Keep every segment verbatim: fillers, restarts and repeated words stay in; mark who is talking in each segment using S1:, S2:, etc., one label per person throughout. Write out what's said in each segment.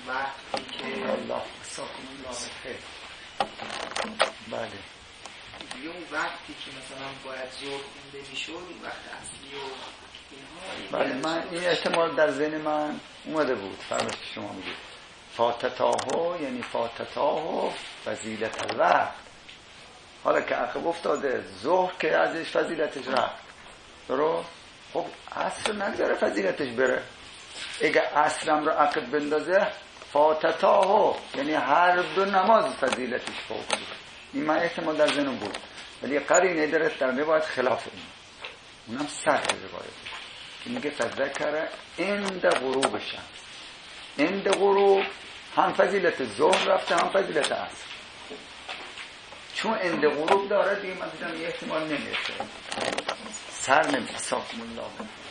S1: وقتی که
S2: الله ساکن الله خیر. بله
S1: یه اون وقتی که مثلا باید ظهر خونده میشد اون وقت اصلی و اینها.
S2: بله من این احتمال در ذهن من اومده بود. فرمایش که شما میگید فاتتاهو یعنی فاتتاهو فضیلت الوقت. حالا که عقب افتاده ظهر که ازش فضیلتش رفت درست. خب عصر نگذاره فضیلتش بره. اگه عصرم رو عقب بندازه فاتتاهو یعنی هر دو نماز فضیلتش فوق بود. این من احتمال در ذهنم بود ولی قرینه داره در روایت خلاف این. اونم سر روایت که میگه فذکر عند غروب شمس. عند غروب هم فضیلت ظهر رفته هم فضیلت عصر. چون عند غروب داره دیگه من دیدم یه احتمال نمیرسه سر نمیشه. ساکم الله.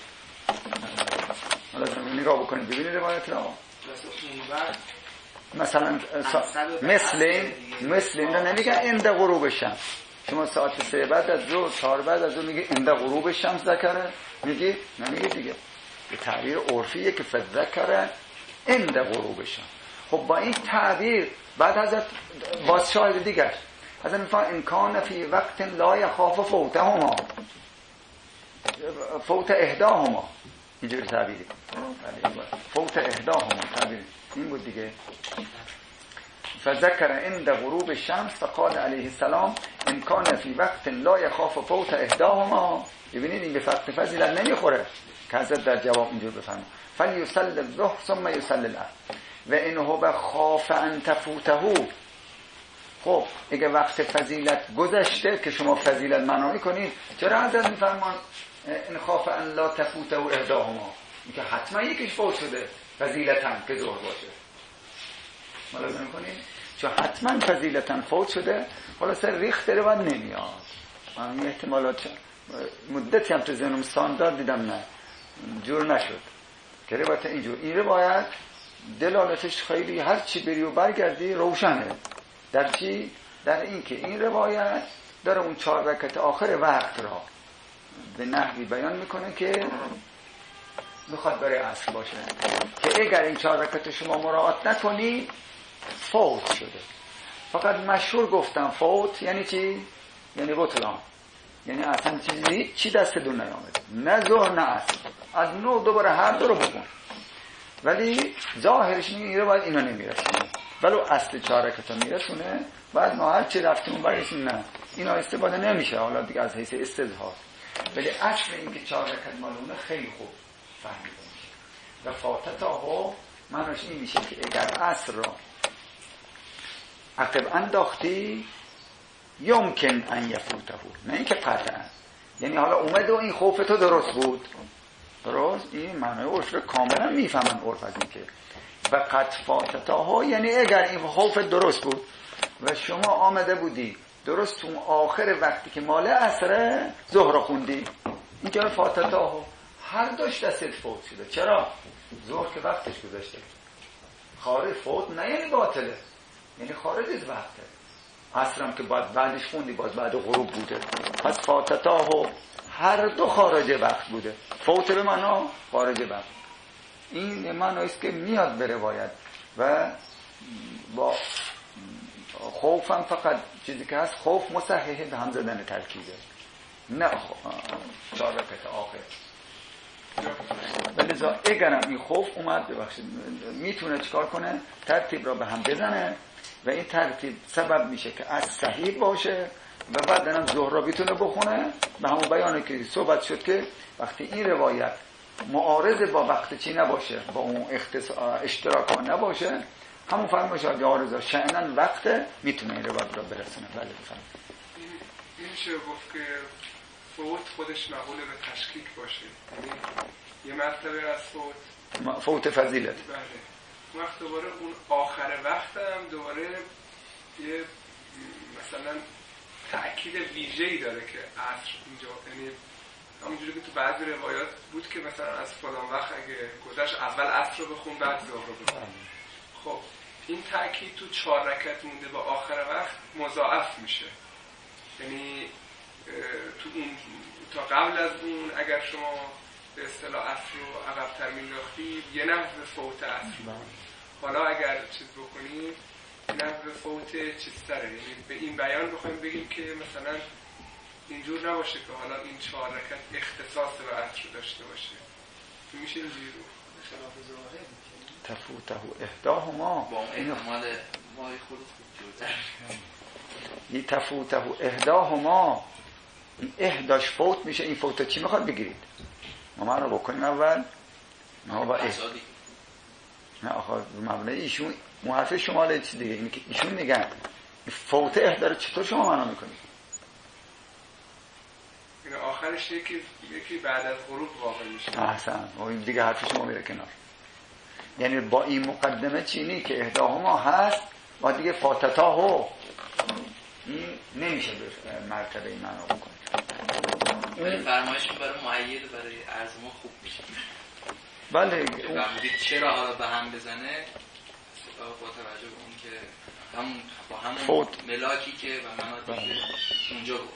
S2: حالا زمین نگاه بکنید ببینید روایت را مثلا مثل این مثل این نمیگه عند غروب شمس. شما ساعت سه بعد از ظهر چهار بعد از ظهر میگه عند غروب شمس ذکره میگی نمیگه دیگه. یه تعبیر عرفیه که فذکره عند غروب شمس. خب با این تعبیر بعد حضرت باز شاهد دیگر حضرت میفرماید ان کان فی وقت لا یخاف فوتهما فوت احداهما. اینجوری تعبیری فوت احداهما تعبیر این بود دیگه. فذکر عند غروب الشمس فقال علیه السلام ان کان فی وقت لا یخاف فوت احداهما. ببینید این به فقط فضیلت نمیخوره که حضرت در جواب اینجور بفرمایند فلیصلی الظهر ثم یصلی العصر و ان هو خاف ان تفوته. خب اگه وقت فضیلت گذشته که شما فضیلت منع میکنید چرا حضرت میفرمایند ان خاف ان لا تفوته احداهما؟ اینکه حتما یکیش فوت شده فضیلتاً که ظهر باشه. ملاحظه میکنید چون حتما فضیلتاً فوت شده. حالا سر ریخت داره و نمیاد. من احتمالات مدتی هم تو ذهنم استاندارد دیدم نه جور نشد که روایت اینجور. این روایت دلالتش خیلی هر چی بری و برگردی روشنه. در چی؟ در این که این روایت داره اون چهار رکعت آخر وقت را به نحوی بیان میکنه که میخواد برای عصر باشه که اگر این چهار رکعت شما مراعات نکنی فوت شده. فقط مشهور گفتم فوت یعنی چی؟ یعنی بطلان. یعنی اصلا چیزی چی دست دون نیامده نه ظهر نه عصر. از نو دوباره هر دو رو بکن. ولی ظاهرش میگه باید اینا نمیرسونه ولو اصل چهار رکعت میرسونه. بعد ما هر چی رفتیم برسیم نه اینا استفاده نمیشه حالا دیگه از حیث استظهار. ولی اصل این که چهار رکعت مالونه خیلی خوب فهمیده میشه. و فاتتاهو معناش این میشه که اگر عصر را عقب انداختی یمکن ان یفوته. نه اینکه قطعا یعنی حالا اومد و این خوف تو درست بود درست. این معنای عرف کاملا میفهمن عرف از این که و قد فاتتاهو یعنی اگر این خوف درست بود و شما آمده بودی درست تو آخر وقتی که مال عصره ظهر خوندی اینجا فاتتاهو هر دوش دستت فوت شده. چرا؟ ظهر که وقتش گذشته. خارج فوت نه یعنی باطله یعنی خارج از وقته. عصرم که بعد بعدش خوندی باز بعد غروب بوده. پس فاتتاهو هر دو خارج وقت بوده. فوت به معنا خارج وقت. این معنایست که میاد به روایت و با خوفم فقط چیزی که هست خوف مصححه به هم زدن ترکیبه نه چهار رکعت آخر. ولی اگرم این خوف اومد ببخشید میتونه چیکار کنه ترتیب را به هم بزنه و این ترتیب سبب میشه که از صحیح باشه و بعد هم ظهر را بتونه بخونه. به همون بیانه که صحبت شد که وقتی این روایت معارض با وقت چی نباشه با اون اشتراک ها نباشه همون فرمایش ها عارضه شأنن وقت میتونه این روایت را برسونه. بله بفرمایید.
S3: این میشه گفت که فوت خودش مقوله به تشکیک باشه یعنی یه مرتبه از فوت
S2: فوت فضیلت.
S3: بله وقت دوباره اون آخر وقت هم دوباره یه مثلا تأکید ویژه‌ای داره که عصر اینجا یعنی همونجوری که تو بعضی روایات بود که مثلا از فلان وقت اگه گذشت اول عصر رو بخون بعد ظهر رو بخون. خب این تأکید تو چهار رکعت مونده با آخر وقت مضاعف میشه. یعنی تو اون تا قبل از اون اگر شما به اصطلاح عصر رو عقب‌تر می‌انداختی یه نحو فوت عصر. حالا اگر چیز بکنیم نحو فوت چیزتره، یعنی به این بیان بخوایم بگیم که مثلا اینجور نباشه که حالا این چهار رکعت اختصاص به عصر داشته باشه. میشه اینجوری رو
S1: خلاف ظاهر
S2: تفوته احداهما
S4: با اون احتمال مای خود خوب جورتر
S2: این تفوته احداهما، این احداش فوت میشه. این فوت چی میخواد بگیرید؟ ما من رو بکنیم اول ما با اح... نه آخه مبنای ایشون محرف شماله چی دیگه، اینه که ایشون میگن فوت احدا رو چطور شما معنا میکنید؟
S3: این آخرش یکی یکی بعد از غروب واقع میشه.
S2: احسن، این دیگه حرف شما میره کنار. یعنی با این مقدمه چینی که احداهما هست با دیگه فاتتا هو این نمیشه به مرتبه این معنا بکنید.
S4: این فرمایشون برای معید برای عرض ما خوب میشه.
S2: بله
S4: فرمودید چرا حالا به هم بزنه با توجه به اون که همون با همون
S2: فوت.
S4: ملاکی که و مناطقی که اونجا گفت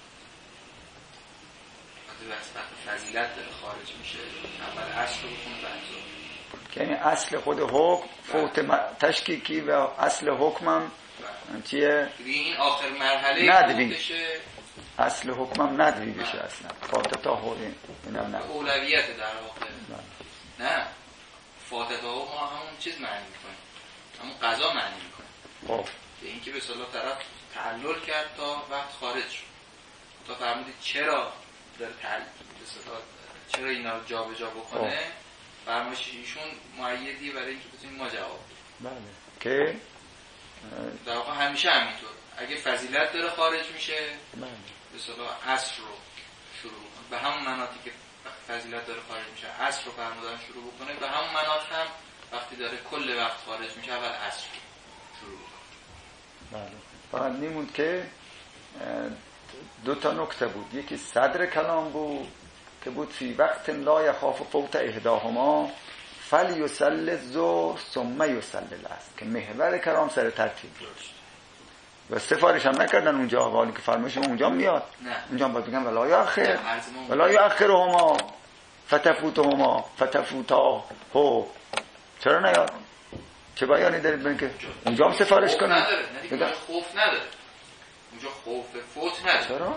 S4: وقتی فضیلت داره خارج میشه اول اصل رو بخونه بعد
S2: یعنی اصل خود حکم فوت تشکیکی و اصل حکمم چیه؟
S4: این آخر مرحله
S2: ندوی اصل حکمم ندوی بشه اصلا فاتتا هولی اینم نه
S4: اولویت در واقع نه فاتتا ها ما همون چیز معنی میکنیم همون قضا معنی میکنیم
S2: خب
S4: به این که به صلاح طرف تعلل کرد تا وقت خارج شد تا فرمودید چرا داره تعلل به صلاح چرا اینا رو جا به جا بکنه فرمایش ایشون معیدی برای اینکه بتونیم ما جواب
S2: بله که
S4: در واقع همیشه همینطور اگه فضیلت داره خارج میشه
S2: بله
S4: به اصطلاح عصر رو شروع بکنه به همون مناطی که فضیلت داره خارج میشه عصر رو فرمودن شروع بکنه به همون مناط هم وقتی داره کل وقت خارج میشه اول عصر شروع بکنه.
S2: بله فقط نیموند که دو تا نکته بود، یکی صدر کلام بود که بود فی وقت لا یخاف فوت احداهما فلیصلی الظهر ثم یصلی العصر که محور کلام سر ترتیب بود و سفارش هم نکردن اونجا حالی که فرمایش اونجا میاد
S4: نه.
S2: اونجا باید بگن ولا یؤخر ولا یؤخرهما فتفوتهما فتفوتا هو چرا نیاد؟ چه بیانی دارید بگن که اونجا هم سفارش کنن؟
S4: نداره نه خوف نداره اونجا خوف فوت نداره
S2: چرا؟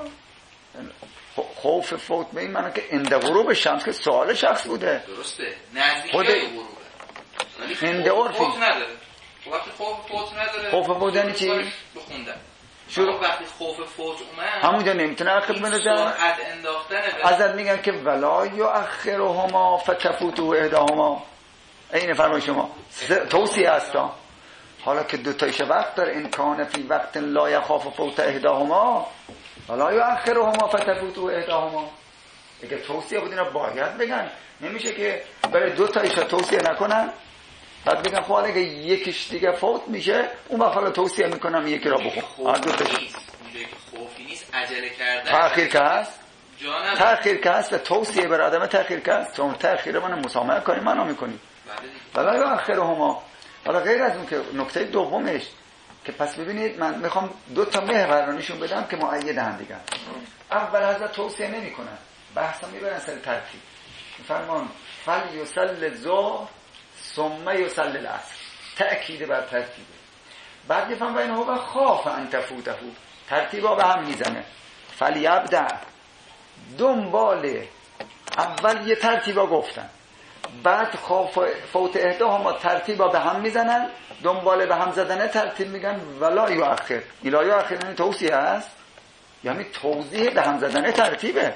S2: خوف فوت به این معنی که اند غروب شمس که سوال شخص بوده
S4: درسته نزدیک
S2: خود...
S4: غروبه ولی
S2: هند عرفی
S4: فوت نداره وقتی خوف فوت نداره
S2: خوف فوت یعنی چی؟
S4: بخوندن
S2: شروع
S4: وقتی خوف فوت اومد
S2: همونجا نمیتونه عقب بنزن
S4: سرعت انداختن
S2: ازت میگن که ولا یؤخرهما فتفوتوا احداهما این فرمای شما توصیه هستا حالا که دو تایش وقت داره این کان فی وقت لا یخاف فوت احداهما ولا یؤخرهما فتفوتوا احداهما اگه توصیه بود اینا باید بگن نمیشه که برای دو تایش توصیه نکنن بعد بگن خب اگه یکیش دیگه فوت میشه اون وقت حالا توصیه میکنم یکی را بخون دو تایش
S4: خوفی نیست عجله کردن
S2: تأخیر که هست
S4: جانم
S2: تأخیر که هست و توصیه بر آدم تأخیر که هست چون تأخیر من مسامحه کنیم منو میکنیم ولا یؤخرهما. حالا غیر از اون که نکته دومش که پس ببینید من میخوام دو تا محور رو نشون بدم که مؤید هم دیگه اول حضرت توصیه نمی کنن بحثا میبرن سر ترتیب فرمان فل یصلی الظهر ثم یصلی العصر تأکید بر ترتیبه بعد میفهم بین هو خاف ان تفوته ترتیبا به هم میزنه فلیبدأ دنبال اول یه ترتیبا گفتن بعد خوف فوت احداهما ترتیبا به هم میزنن دنبال به هم زدن ترتیب میگن ولا یؤخر الا یؤخر یعنی توصیه است یعنی توضیح به هم زدن ترتیبه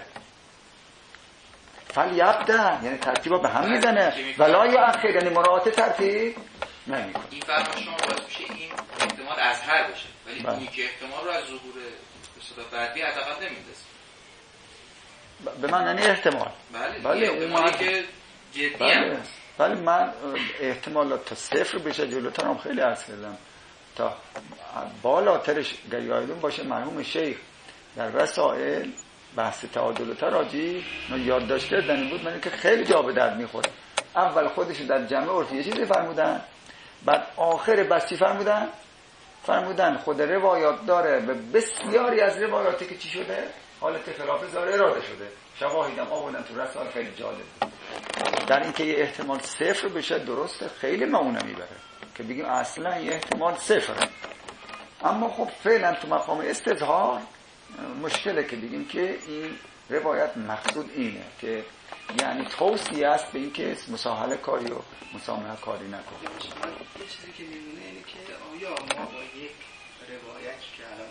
S2: فلیبدأ یعنی ترتیبا به هم میزنه ولا یؤخر یعنی مراعات ترتیب نمیکنه.
S4: این فرمایش شما باید میشه این احتمال اظهر بشه ولی
S2: بله.
S4: اونی که احتمال رو از ظهور به صورت بعدی اعتقاد نمیندازه
S2: به من یعنی احتمال
S4: بله
S2: بله
S4: احتمالی که جدی
S2: بله.
S4: هم
S2: ولی من احتمالات تا صفر بشه جلوتر هم خیلی عرض کردم تا بالاترش گریایدون باشه مرحوم شیخ در رسائل بحث تعادل و تراجی یادداشت کردن بود من که خیلی جا به درد میخوره اول خودش در جمع عرفی یه چیزی فرمودن بعد آخر بس چی فرمودن فرمودن خود روایات داره به بسیاری از روایاتی که چی شده حالت خلاف ظاهر اراده شده شواهدم آوردن تو رسائل خیلی جالب بود در اینکه یه احتمال صفر بشه درسته خیلی معونه میبره که بگیم اصلا یه احتمال صفره. اما خب فعلا تو مقام استظهار مشکله که بگیم که این روایت مقصود اینه که یعنی توصیه است به این که مساهله کاری و مسامحه کاری نکنه.
S1: یه چیزی که میمونه اینه که آیا ما با یک روایتی که الان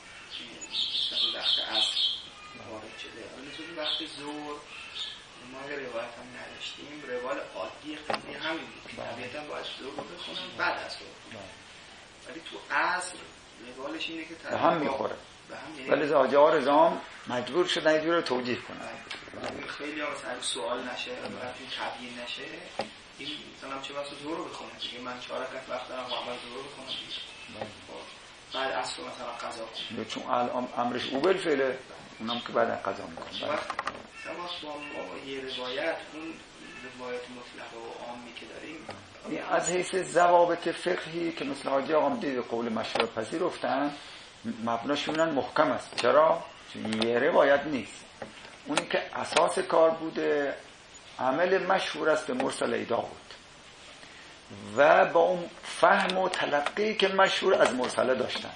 S1: مثل وقت عصر وارد شده، مثل وقت ظهر ما یه روایت هم نداشتیم، روال عادی قضیه همین بود که طبیعتا باید ظهر رو بخونم بعد از ظهر، ولی تو عصر روالش اینه که
S2: به هم میخوره، ولی زاجه ها رزام مجبور شدن یه جور رو توجیه کنن.
S1: خیلی ها مثلا سوال نشه براتون تبیین نشه، این مثلا چه واسه ظهر رو بخونم دیگه، من چهار رکعت وقت دارم و اول ظهر رو بخونم دیگه، بعد عصر مثلا قضا کنم،
S2: چون الان امرش اوبل فعله، اونم که بعد قضا میکنه.
S1: مثلا با ما یه روایت اون روایت مطلقه و عامی که داریم
S2: از حیث ضوابط فقهی که مثل حاجی آقام دید قول مشروع پذیرفتن مبناشونن محکم است. چرا؟ چون یه روایت نیست. اونی که اساس کار بوده عمل مشهور است مرسل ایدا بود و با اون فهم و تلقی که مشهور از مرسله داشتن.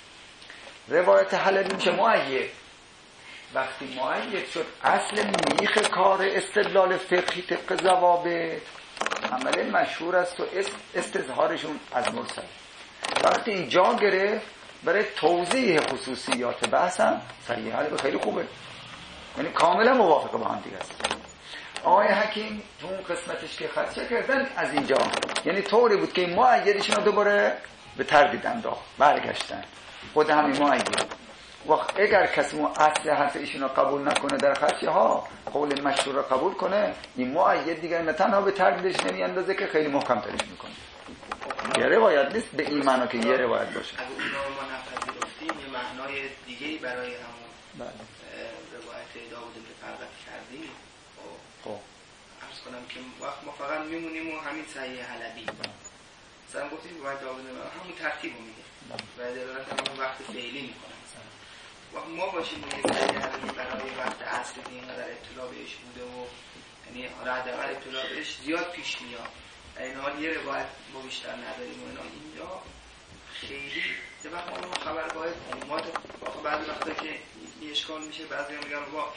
S2: روایت حلبی میشه مؤید. وقتی مؤید شد اصل میخ کار استدلال فقهی طبق ضوابط عمل مشهور است و استظهارشون از مرسل. وقتی اینجا گرفت برای توضیح خصوصیات بحثم صحیح حلبی خیلی خوبه، یعنی کاملا موافقه با هم دیگه است. آقای حکیم تو اون قسمتش که خدشه کردن از اینجا یعنی طوری بود که این مؤیدشون رو دوباره به تردید انداخت، برگشتن خود همین مؤید. وقت اگر کسی اون اصل حرف ایشون رو قبول نکنه در خدشه ها قول مشهور رو قبول کنه، این مؤید دیگر نه تنها به تردیدش نمی اندازه که خیلی محکم ترش میکنه. یه روایت نیست به این معنا که یه روایت باشه.
S1: اگه اون رو ما نپذیرفتیم یه معنای دیگه‌ای برای همون روایت داوود بن فرقد کردیم.
S2: خب
S1: عرض کنم که وقت ما فقط میمونیم و همین صحیح حلبی مثلا گفتیم روایت داوود همون ترتیب رو میده و دلالت همون وقت فعلی میکنه. وقت ما باشیم یه صحیح حلبی برای وقت اصل اینقدر اطلاع بهش بوده و یعنی حالا حداقل اطلاع بهش زیاد پیش میاد، این حال یه روایت ما بیشتر نداریم و اینا، اینجا خیلی یه وقت ما خبر باید عمومات بعضی وقتا که یه اشکال میشه، بعضی هم میگن با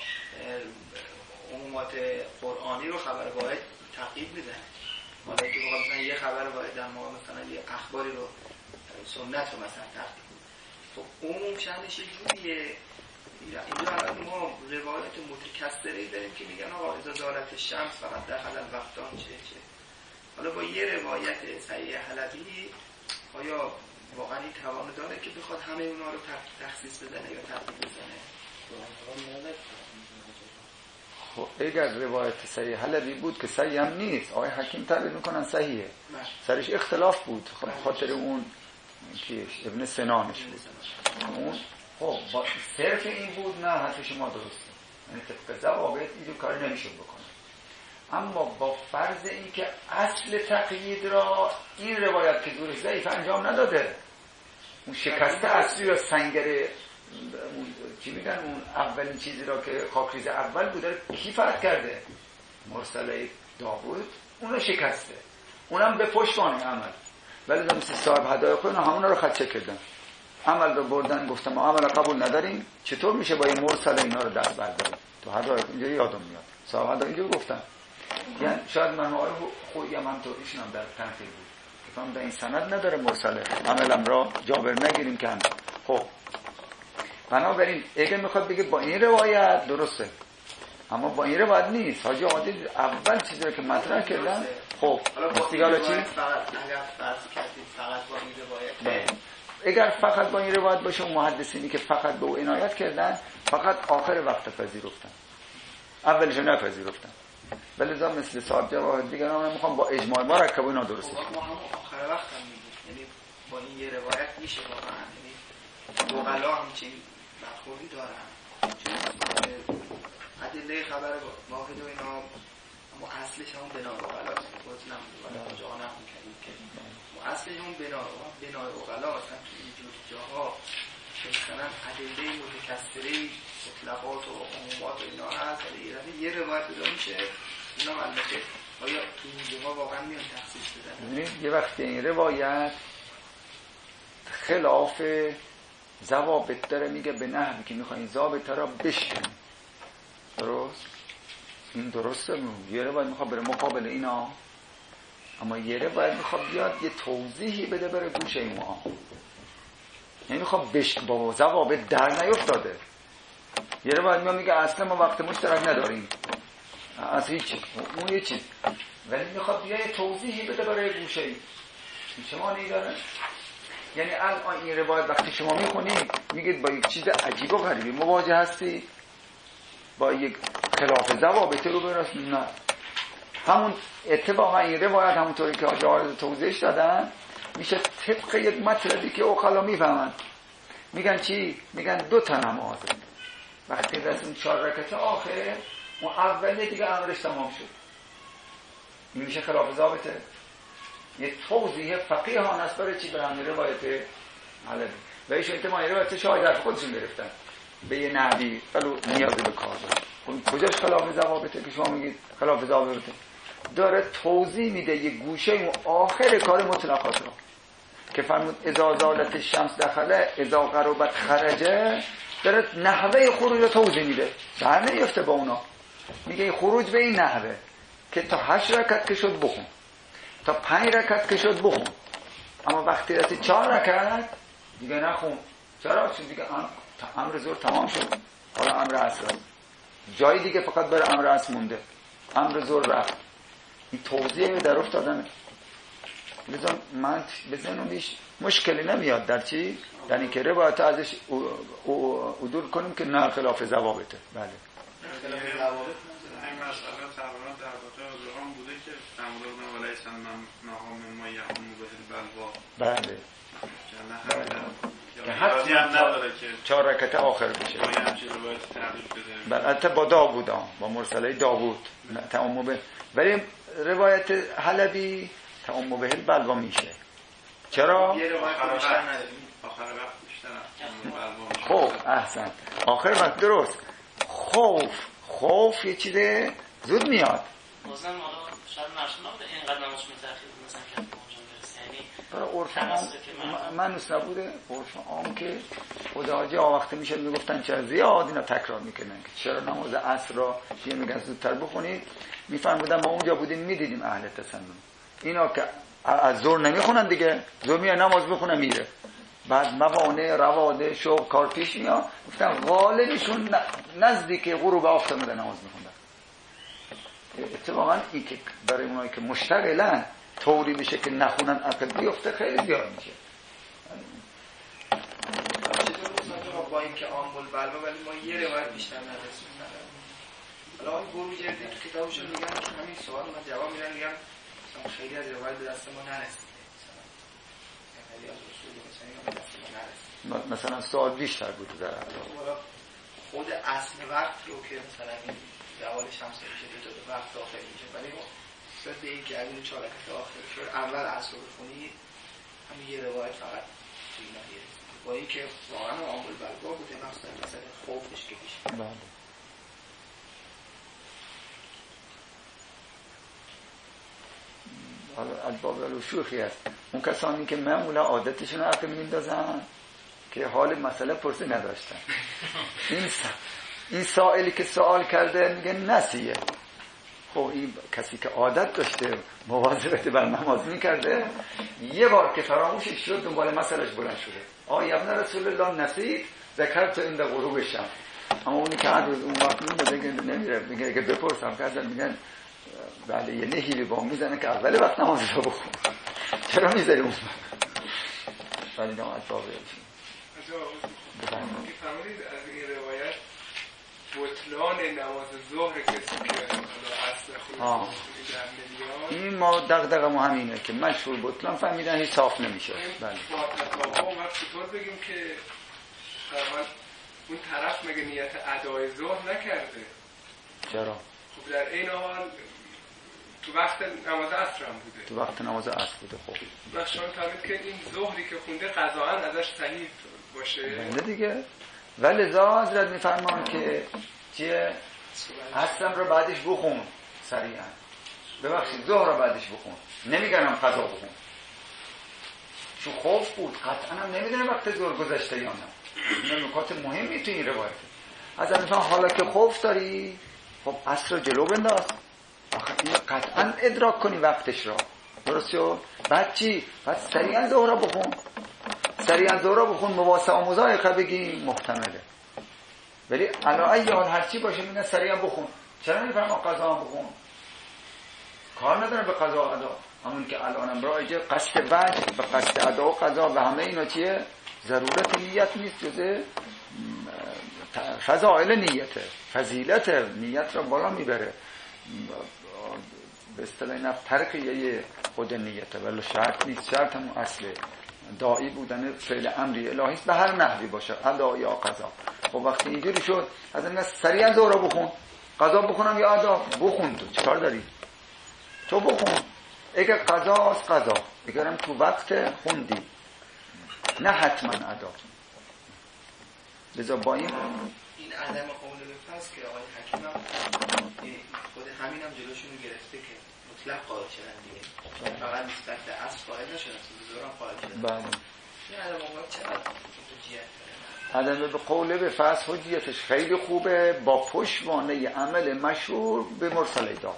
S1: عمومات قرآنی رو خبر باید تقیید میزن، حالا که بخواد مثلا یه خبر باید در موقع مثلا یه اخباری رو سنت رو مثلا تقیید. خب عموم شأنش یه جوریه. اینجا الان ما روایت متکثری داریم که میگن آقا اذا زالت الشمس فقط دخل الوقتان چه چه. حالا با یه روایت صحیح حلبی آیا واقعا این توان داره که بخواد همه اونا رو تخصیص بزنه یا تقیید بزنه؟
S2: خب اگر روایت صحیح حلبی بود که صحیح هم نیست، آقای حکیم تعبیر میکنن صحیحه، سرش اختلاف بود خاطر اون کیش ابن سنانش بود اون. خب با صرف این بود نه حرف شما درسته، یعنی طبق ضوابط اینجور کاری نمیشه بکنه. اما با فرض این که اصل تقیید را این روایت که دور ضعیف انجام نداده، اون شکست اصلی یا سنگر چی میگن اون اولین چیزی را که خاکریز اول بوده کی فرد کرده؟ مرسله داوود اونو شکسته، اونم به پشتوانه عمل. ولی مثل صاحب هدایق اینا همون رو خدشه کردن، عمل رو بردن گفتم ما عمل قبول نداریم، چطور میشه با این مرسل اینا رو دست برداریم؟ تو هدایق اینجا یادم میاد صاحب هدایق اینجا گفتن، یعنی شاید من آره خودی هم همطوریشون هم در تنقیل بود که فهم در این سند نداره مرسله، عملم را جابر نگیریم که هم. خب بنابراین اگه میخواد بگه با این روایت درسته، اما با این روایت نیست. حاجی عادل اول چیزی رو که مطرح کردن خب استیگالا چی؟
S1: اگر فرض کردید فقط با این روایت،
S2: اگر فقط با این روایت باشه اون محدثینی که فقط به او عنایت کردن فقط آخر وقت پذیرفتن، اولش نپذیرفتن. ولی ذا مثل صاحب جواهر دیگه من میخوام با اجماع مرکب و اینا درستش کنم.
S1: ما هم آخر وقت هم میگیم، یعنی با این یه روایت میشه واقعا، یعنی بوغلا همچین مفهومی دارن، ادله خبر واحد و اینا، اما اصلش همون بنا بوغلا است. خود نمیدونم ولی کجا نقل می‌کنیم که اصلش همون بنا بنا بوغلا است. تو اینجور جاها مثلا ادله متکثره مطلقات و عمومات و اینا هست، ولی یه روایت داده میشه اینا البته آیا تو اینجاها ها واقعا میان تخصیص بدن.
S2: ببینید یه وقتی این روایت خلاف ضوابط داره، میگه به نحوی که میخواین ضابط را بشکنید. درست؟ این درسته. یه روایت میخواد بره مقابل اینا، اما یه روایت میخواد بیاد یه توضیحی بده بره گوشه ما. یعنی میخواد بشک بابا ضوابط در نیفتاده. یه روایت میاد میگه اصلا ما وقت مشترک نداریم از هیچ، اون یه چیز، ولی میخواد بیاد یه توضیحی بده برای گوشه ای. شما نیداره؟ یعنی الان این روایت وقتی شما میخونید میگید با یک چیز عجیب و غریبی مواجه هستی، با یک خلاف ضوابط رو براست. نه، همون اتفاقا این روایت همونطوری که حاج عارض توضیحش دادن میشه طبق یک مطلبی که اوخلا میفهمن. میگن چی؟ میگن دو تا نمازه، وقتی رسیم چهار رکعت آخر اون اولیه دیگه امرش تمام شد. این میشه خلاف ضابطه. یه توضیح فقیهانه است برای چی؟ برای همین روایت علوی و ایشون احتمال روایت شاهد در خودشون گرفتن به یه نحوی ولو نیازی به کار داره. کجاش خلاف ضوابطه که شما میگید خلاف ضوابطه؟ داره توضیح میده یه گوشه اون آخر کار مطلقات رو که فرمود اذا زالت الشمس دخله اذا غربت خرجه، داره نحوه خروج رو توضیح میده، در نیفته با اونا. میگه خروج به این نحوه که تا هشت رکعت که شد بخون، تا پنج رکعت که شد بخون، اما وقتی رسید چهار رکعت دیگه نخون. چرا؟ چون دیگه ام... امر ظهر تمام شد، حالا امر عصر جایی دیگه فقط برای امر عصر مونده، امر ظهر رفت. این توضیح در افتادنه. لذا من بزنم هیچ مشکلی نمیاد در چی؟ در این که روایت ازش عدول کنیم که نه خلاف ضوابطه. بله
S1: خلاف ضوابط
S5: این مسئله تقریبا در واقع قرآن بوده که امرون ولی سن ناهم ما یهم به البلوا.
S2: بله
S5: که حتی هم نداره که
S2: چهار رکعت آخر بشه.
S5: ما همچین روایت تعریف بده.
S2: بله البته با داوود ها، با مرسله داوود تأمل به، ولی روایت حلبی تأمل به البلوا میشه. چرا؟
S1: یه روایت بیشتر نداریم.
S5: آخر وقت بیشتر.
S2: خوف احسن. آخر وقت درست. خوف خوف یه چیز زود میاد.
S6: بازم حالا شاید مرسوم نبوده اینقدر نماز متأخر مثلا که اونجا برسه، یعنی
S2: عرف عام منوس نبوده. عرف عام که خداجی ها وقتی میشد میگفتن چرا زیاد اینا تکرار میکنن که چرا نماز عصر را یه میگن زودتر بخونید. میفرمودن ما اونجا بودیم میدیدیم اهل تسنن اینا که از ظهر نمیخونن دیگه، ظهر میاد نماز بخونه میره، بعد موانع رواده شوق کار پیش میاد، گفتن غالبشون نزدیک غروب آفتاب نماز میخوندن. اتفاقا این که برای اونایی که مشتغلن طوری میشه که نخونن عقل بیفته خیلی زیاد میشه.
S1: چطور بسید با این که آمبول بلوا ولی ما یه روایت بیشتر ندرسیم ندارم. حالا آقای بروجردی تو کتابشون میگن که همین سوال من جواب میدن، میگن خیلی از روایت به دست ما نرسید، خیلی از اصول مثلا اینا به دست ما نرسید.
S2: مثلا سوال بیشتر بود در
S1: حالا خود اصل وقت رو که مثلا این زوال شمس میشه دو تا وقت داخل میشه، ولی ما صد به این که از این چهار رکعت آخر شد اول عصر بخونید همین یه روایت فقط توی اینا گرفت، با این که واقعا آمبول بلوا بوده مثلا مثلا خوفش که پیش.
S2: بله. حالا الباب ولو شوخی است، اون کسانی که معمولا عادتشون رو عقل میندازن که حال مسئله پرسی نداشتن. این سا... این سائلی که سوال کرده میگه نسیه. خب این کسی که عادت داشته مواظبت بر نماز میکرده یه بار که فراموشش شد دنبال مسئلهش بلند شده. آیا ابن رسول الله نسید ذکرت این در غروب شم. اما اونی که هر روز اون وقت میده نمیره، میگه که بپرسم کردن میگن بله یه نهیلی با میزنه که اول وقت نماز رو بخون. چرا میذاری اون ولی نماز باقی بشین
S3: فرمودید از این روایت بطلان نماز ظهر کسی که اصل خود
S2: این ما دغدغه ما همینه که مشهور بطلان فهمیدن هیچ صاف نمیشه. بله
S3: با اون وقت چطور بگیم که اون طرف مگه نیت ادای ظهر نکرده؟
S2: چرا؟
S3: خب در این حال تو وقت نماز عصر هم بوده.
S2: تو وقت نماز عصر بوده. خب
S3: نشان فهمید که این ظهری که خونده قضاءً ازش صحیح باشه.
S2: بله دیگه. ولذا حضرت میفرمان که چیه؟ عصرم رو بعدش بخون سریعا. ببخشید ظهر رو بعدش بخون، نمیگنم قضا بخون، چون خوف بود قطعا هم نمیدونه وقت ظهر گذشته یا نه. این نکات مهمی تو این روایته. از مثلا حالا که خوف داری خب عصر جلو بنداز، آخه این قطعا ادراک کنی وقتش را، درسته؟ بعد چی؟ بعد سریعا ظهر رو بخون، سریعا ظهر رو بخون، مواسع و مضایقه بگی محتمله، ولی علا ای حال هرچی باشه میگن سریعا بخون. چرا نمیفرما قضا هم بخون؟ کار نداره به قضا و ادا. همون که الانم رایجه قصد وجه به قصد ادا و قضا و همه اینا چیه؟ ضرورت نیت نیست، جزء فضائل نیته، فضیلت نیت را بالا میبره، به اصطلاح این ترک یه خود نیته، ولی شرط نیست. شرط هم اصل داعی بودن فعل امری الهی به هر نحوی باشه، ادا یا قضا. خب وقتی اینجوری شد از این سریعا ظهر بخون، قضا بخونم یا ادا؟ بخون. تو چیکار داری؟ تو بخون. اگر قضاست قضا، اگرم تو وقت خوندی، نه حتما ادا. لذا با این
S1: این عدم قول به فصل که آقای حکیم هم خود همین هم جلوشون رو گرفته که مطلق قائل شدن دیگه، فقط نسبت به اصل قائل نشدن، تو بزرگ هم قائل شدن.
S2: بله.
S1: این عدم قول چقدر حجیت داره؟
S2: عدم به قول به فصل حجیتش خیلی خوبه، با پشتوانه عمل مشهور به مرسل دار،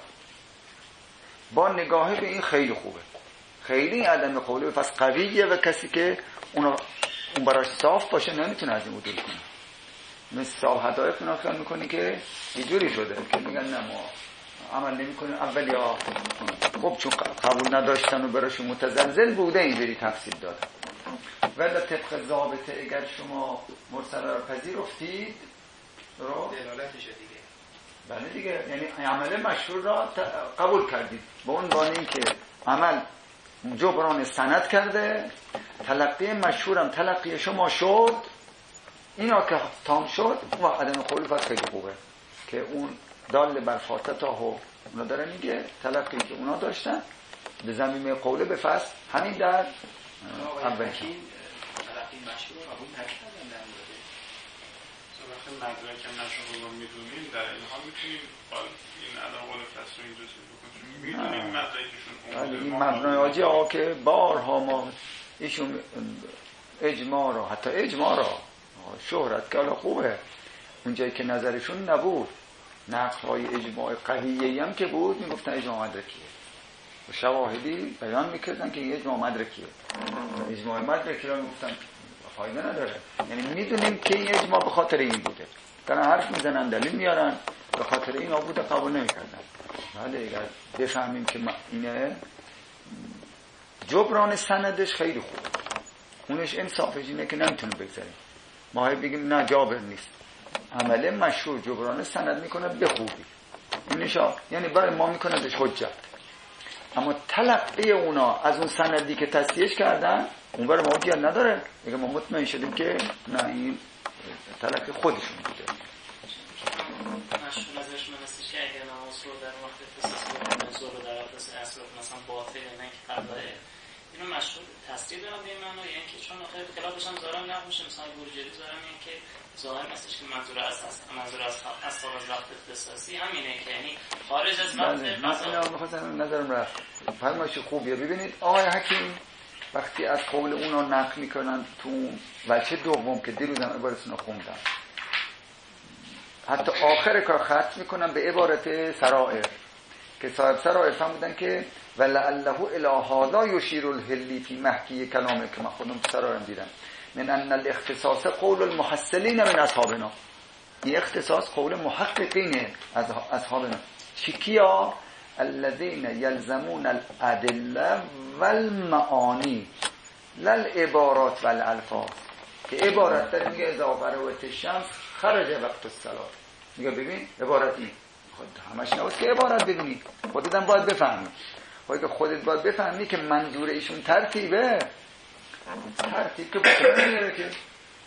S2: با نگاه به این خیلی خوبه. خیلی عدم قول به فصل قویه و کسی که اونا اون براش صاف باشه نمیتونه از این عدول کنه. مثل صاحب هدایق اونا خیال میکنی که اینجوری شده که میگن نه ما عمل نمی کنیم اول یا خب چون قبول نداشتن و براش متزلزل بوده اینجوری تفصیل دادن. ولی طبق ضابطه اگر شما مرسل را پذیرفتید رو
S1: دلالتشه دیگه.
S2: بله دیگه، یعنی عمل مشهور را قبول کردید به عنوان اینکه عمل جبران سند کرده، تلقی مشهورم تلقی شما شد، اینا که تام شد و عدم قول فصل خیلی خوبه که اون دال بر فاتتا ها اونا داره میگه تلقی که اونا داشتن به زمینه قول به فصل همین در اول
S1: تلقی مشهور قبول نکردن در مورد
S5: وقتی مدرک هم نشون رو میدونیم در الهام میتونیم این عدم قول فصل رو اینجا چیز بکنیم، میدونیم مدرکشون
S2: این مبنای آجی ها که بارها ما ایشون اجماع را حتی اجماع را شهرت که حالا خوبه اونجایی که نظرشون نبود نقل های اجماع قویه‌ای هم که بود میگفتن اجماع مدرکیه و شواهدی بیان میکردن که این اجماع مدرکیه. اجماع مدرکی را میگفتن فایده نداره، یعنی میدونیم که این اجماع به خاطر این بوده، دارن حرف میزنن دلیل میارن به خاطر این آبوده قبول نمیکردن. ولی اگر بفهمیم که اینه جبران سندش خیلی خوبه، اونش انصافش اینه که نمیتونه بگذاریم ما بگیم نه جابر نیست، عمل مشهور جبران سند میکنه به خوبی اینش، یعنی برای ما میکنه دش حجت. اما تلقی اونا از اون سندی که تصحیحش کردن اون برای ما حجت نداره، اگه ما مطمئن شدیم که نه این تلقی خودشون بوده.
S6: مشهور ازش منستش که اگر نماز رو در وقت اختصاص کنه زور رو در وقت اصل مثلا باطل نه که قضایه اینو مشهور تصدیق دارم به این معنا، یعنی که چون خیلی خلافش هم ظاهرا نمیشه، مثلا بورجری ظاهرا این که ظاهر مثلش که منظور از منظور از اصحاب از وقت اختصاصی همینه که یعنی خارج از وقت
S2: مثلا می‌خواستم نظرم رفت فرمایش خوبیه. ببینید آقای حکیم وقتی از قول اونا نقل میکنن تو بچه دوم که دیروزم عبارتونو خوندم حتی آخر کار ختم میکنن به عبارت سرائر که صاحب سرائر فهمیدن که ولعله الی هذا یشیر الهلی فی محکی کلامه که من خودم سرائرم دیدم من ان الاختصاص قول المحصلین من اصحابنا، این اختصاص قول محققین از اصحابنا چیکیا الذين يلزمون الادله والمعانی للعبارات والالفاظ، که عبارت داره میگه اذا غربت الشمس خرج وقت الصلاه، میگه ببین عبارت این خود همش نباید که عبارت ببینی، خودت هم باید بفهمی، خودت خودت باید بفهمی که منظور ایشون ترتیبه، ترتیب که بکنه میگه که.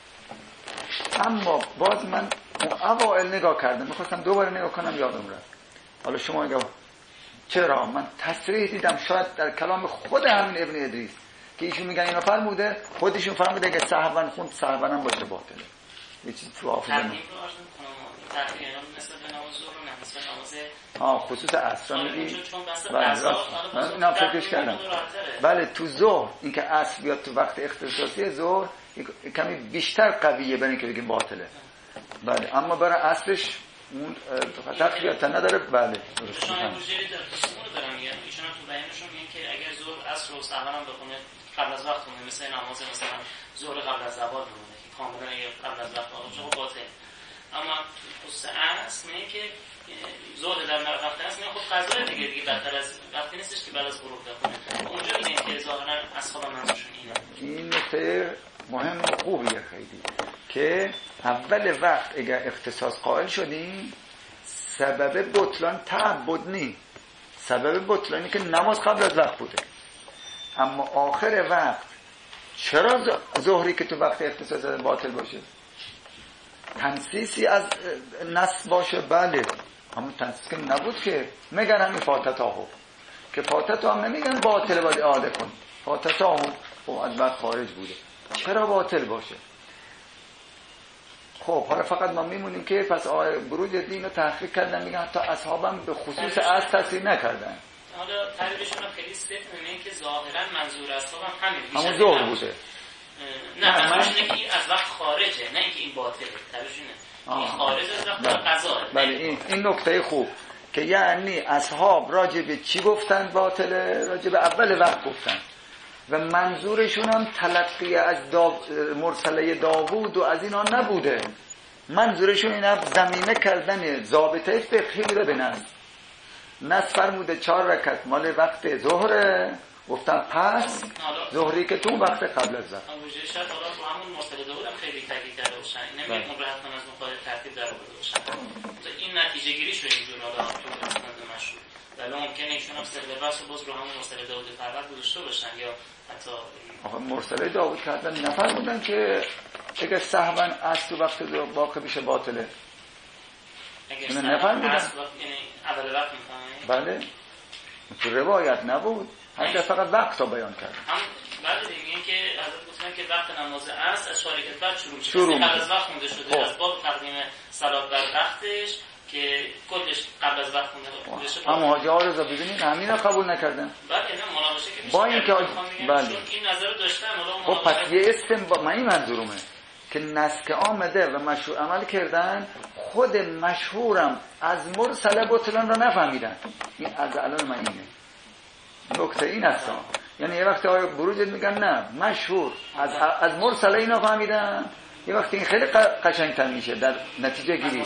S2: اما باز من اوائل نگاه کردم میخواستم دوباره نگاه کنم یادم رفت، حالا شما نگاه چرا من تصریح دیدم شاید در کلام خود همین ابن ادریس که ایشون میگن اینا فرموده خودشون فرموده که صحبن خوند صحبن هم باشه باطله، یه چیز تو آفیده
S6: تأخیر اینا نسبت به نماز ظهر نه نسبت به نماز
S2: آه خصوص عصر میگی؟
S6: چون بس
S2: بله
S6: قضا
S2: راست اینا فکرش کردم. بله تو ظهر اینکه عصر بیاد تو وقت اختصاصی ظهر کمی بیشتر قویه برای اینکه بگیم باطله. بله اما برای عصرش اون تقویت نداره. بله درست
S6: شما بوجری در قسمونو دارم میگم ایشون هم تو بیانشون میگن که اگر ظهر عصر و سحر هم بخونه قبل از وقت بخونه مثل نماز مثلا ظهر قبل از زوال بخونه که کاملا قبل از وقت آقا باطل. اما خصوص عصر میگه که ظهر در وقت عصر میگه خب قضا دیگه دیگه بدتر از وقتی نیستش که بعد از غروب بخونه. اونجا میگن که ظاهرا اصحاب منظورشون اینه.
S2: این نکته مهم خوبیه خیلی که اول وقت اگر اختصاص قائل شدیم سبب بطلان تعبد نی، سبب بطلانی که نماز قبل از وقت بوده. اما آخر وقت چرا ظهری که تو وقت اختصاص باطل باشه؟ تنسیسی از نص باشه بله، اما تنسیس که نبود که میگن همین فاتتاهو که فاتتاهم نمیگن باطل باید اعاده کن، فاتتاهم او از وقت خارج بوده. چرا باطل باشه؟ خب حالا فقط ما میمونیم که پس آقای بروج دین رو تحقیق کردن میگن حتی اصحابم به خصوص از تاثیر نکردن.
S6: حالا تعریفشون هم خیلی صدق نمیگن که ظاهرا منظور اصحابم همین
S2: همون ظهر بوده.
S6: نه منظورش اینه که از وقت خارجه، نه اینکه این باطله. تعریفشونه این خارج از وقت قضا.
S2: بله این این نکته خوب که یعنی اصحاب راجع به چی گفتن باطله؟ راجع به اول وقت گفتن و منظورشون هم تلقی از دا... مرسله داوود و از اینا نبوده. منظورشون این زمینه کردن ضابطه فقهی رو به نص. نص فرموده چهار رکعت مال وقت ظهره، گفتم پس ظهری که تو وقت قبل از ظهر.
S6: اونجوری شاید حالا تو همون مرسله داوود هم خیلی تاکید کرده باشن. نمیگم اون رو حتما از مقابل ترتیب در آورده باشن. این نتیجه گیری شده اینجور حالا تو اسناد مشهور. ولی ممکنه ایشون هم سر بس باز رو همون مرسله داوود فقط گذاشته باشن یا حتی
S2: آخه مرسله داوود کردن نفرمودن که اگه سهوا از تو وقت واقع بشه باطله.
S6: اگه نفرمودن یعنی اول وقت میفهمه.
S2: بله تو روایت نبود، حتی فقط وقت رو بیان کرد.
S6: هم بعد دیگه که حضرت گفتن که وقت نماز عصر از چهار رکعت بعد شروع میشه.
S2: قبل
S6: از وقت مونده شده از باب تقدیم صلات بر وقتش که کلش قبل از وقت مونده بشه.
S2: اما حاجی آرزا ببینید همین رو قبول نکردن.
S6: بعد اینا مناقشه که
S2: با اینکه بله
S6: این نظر داشتن
S2: خب پس یه استنباط من این منظورمه که نسک آمده و مشهور عمل کردن، خود مشهورم از مرسله بطلان رو نفهمیدن. این از الان من اینه نکته این هست. یعنی یه وقت آقای بروجت میگن نه مشهور از از مرسله اینا فهمیدن، یه وقت این خیلی قشنگتر میشه در نتیجه گیری.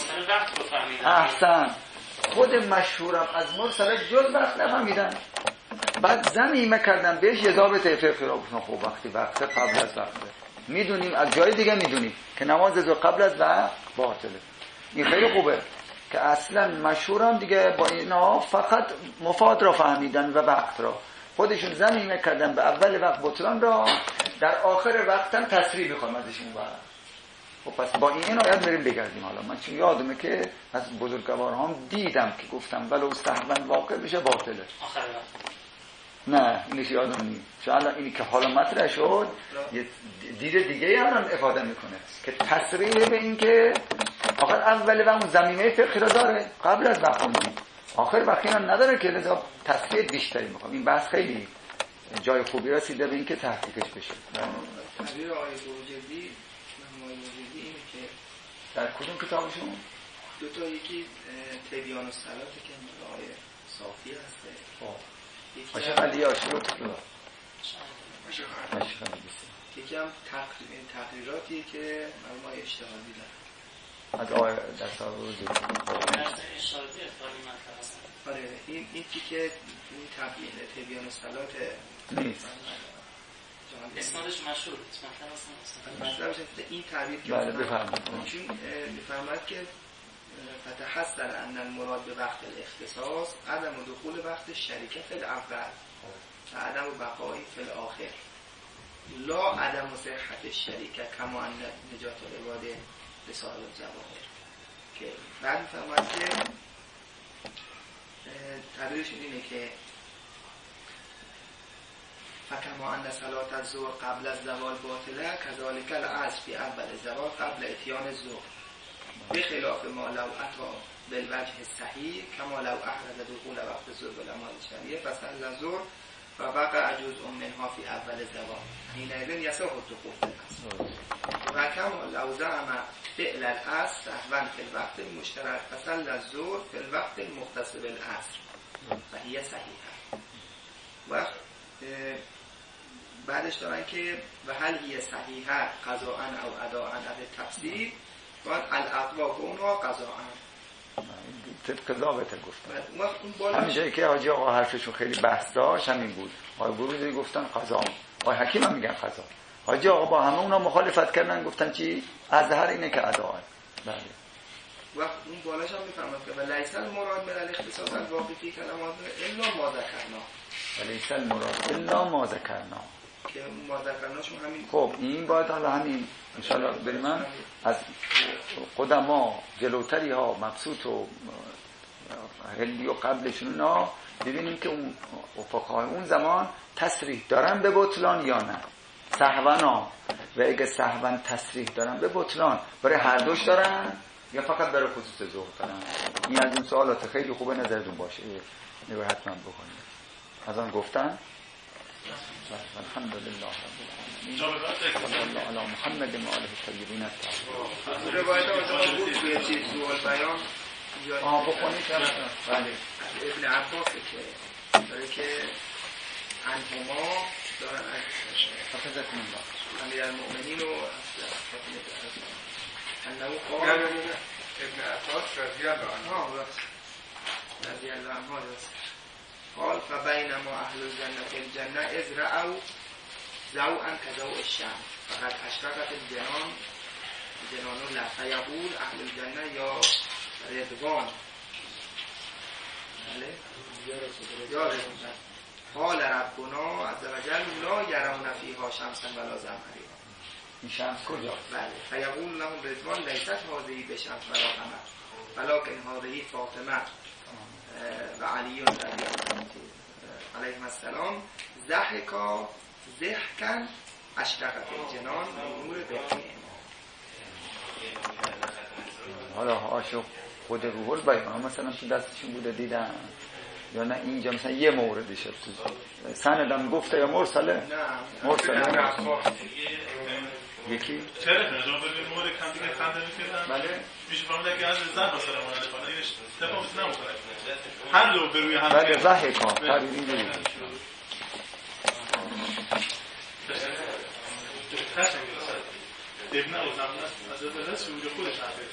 S2: احسن خود مشهورم از مرسله جز وقت نفهمیدن، بعد ضمیمه کردن بهش یه ضابطه فقهی را گفتن خب وقتی وقت قبل از وقته میدونیم، از جای دیگه میدونیم که نماز ظهر قبل از وقت باطله. این خیلی خوبه که اصلا مشهورم دیگه با اینا فقط مفاد را فهمیدن و وقت را خودشون ضمیمه کردن به اول وقت بطلان را، در آخر وقت هم تصریح میخوام ازشون. بعد خب پس با این آیات بریم بگردیم. حالا من چون یادمه که از بزرگواران دیدم که گفتم ولو سهوا واقع بشه باطله.
S6: آخر وقت
S2: نه اینش یادم نیست. چون اینی که حالا مطرح شد یه دید دیگه هم افاده میکنه که تصریح به این که آخر اول وقت زمینه فقهی را داره قبل از وقت خوندیم، آخر وقتی هم نداره که لذا تصریح بیشتری میخوام. این بحث خیلی جای خوبی رسیده به این که تحقیقش بشه.
S1: تعبیر آقای بروجردی آقای بروجردی اینه که
S2: در کدوم کتابشون؟
S1: دو تا، یکی تبیان الصلات که آقای صافی هسته،
S2: باشه علی آشورا تو
S1: یکی هم تقریراتیه که مرموم اجتهادی دارن
S2: از آقای در صاحب روزی.
S1: آره این این که این تبیین تبیان الصلات
S2: نیست
S6: اسنادش مشهور
S1: مطلبش این تعبیر که
S2: بله بفرمایید.
S1: چون میفرماید که فتحصل ان المراد به وقت الاختصاص عدم دخول وقت شریکه فی الاول و عدم بقای فی الاخر لا عدم صحت الشریکه کما ان نجات العباد بسائر الظواهر. که بعد میفرماید که تعبیرش اینه که فکما ان صلات الظهر قبل از زوال باطله کذالک العصر فی اول الزوال قبل اتیان الظهر. به خلاف ما لو عطا بالوجه صحیح کما لو احرز دخول وقت ظهر بالعمال شریعه فصل ظهر و وقع جزء منها فی اول زمان حینئذ یصح الدخول فی الاصل و کما لو زعم فعل الاصل سهوا فی الوقت المشترک فصل الظهر فی الوقت المختص بالعصر و هی صحیحه. و بعدش دارن که و هل هی صحیحه قضاء او اداء او تفسیر و الاقوا اونها قضاء
S2: طبق ضابطه گفتن. همین جایی که حاجی آقا حرفشون خیلی بحث داشت همین بود. آقای بروزی گفتن قضا، آقای حکیم هم میگن قضا. حاجی آقا با همه اونا مخالفت کردن، گفتن چی؟ اظهر اینه که اداء. بله.
S1: وقت اون بالاش هم میفهمد که ولیس المراد من الاختصاص الواقع فی کلمات الا ما ذکرنا.
S2: ولیس المراد الا ما ذکرنا.
S1: که ما ذکرناشون همین.
S2: خب این باید حالا همین ان شاء الله بریم من از قدما جلوتری ها مبسوط و هلی و قبلشون ها ببینیم که اون فقهای اون زمان تصریح دارن به بطلان یا نه سهوانا، و اگه سهوان تصریح دارن به بطلان برای هر دوش دارن یا فقط برای خصوص ظهر دارن. این از اون سوالات خیلی خوبه نظرتون باشه نگاه حتما بکنید. از آن گفتن الحمدلله رب العالمین علی محمد و آله الطیبین الطاهرین.
S1: روایت آن بود توی چیز سوال بیان
S2: آه بخونید. بله
S1: ابن عباس که داره که انهما دارن از
S2: حفظتون الله
S1: امیر المؤمنین و انه قال
S3: ابن عباس رضی الله عنه
S1: رضی الله عنه قال فبینما اهل الجنه فی الجنه اذ رأوا ضوءا كضوء الشمس فقد اشرقت الجنان جنان الله فیقول اهل الجنه یا رضوان یا رضوان قال ربنا عز وجل لا يرون فيها شمسا ولا زمهريرا.
S2: این شمس کجا؟
S1: بله. فیقول لهم رضوان لیست هذه بشمس ولا قمر ولكن هذه فاطمه و علی علیهم السلام ضحکا ضحکا اشرقت الجنان نور بهتین.
S2: حالا هاشو خود روح البیان مثلا تو دستشون بوده دیدن یا نه اینجا مثلا یه موردشه سندم گفته یا مرسله؟
S1: نه
S2: مرسله یکی؟
S5: چرا نجام بگیم مورد کم دیگه خنده میکردن؟
S2: بله
S5: میشه فهمید که از زن مثلا مورد کنه اینش تفاوت نمیکنه هر لو به روی هم
S2: بله ضحک ها تبیری دارید
S5: خشم گرسد ابن او زمان از ابن سوری خودش حرفه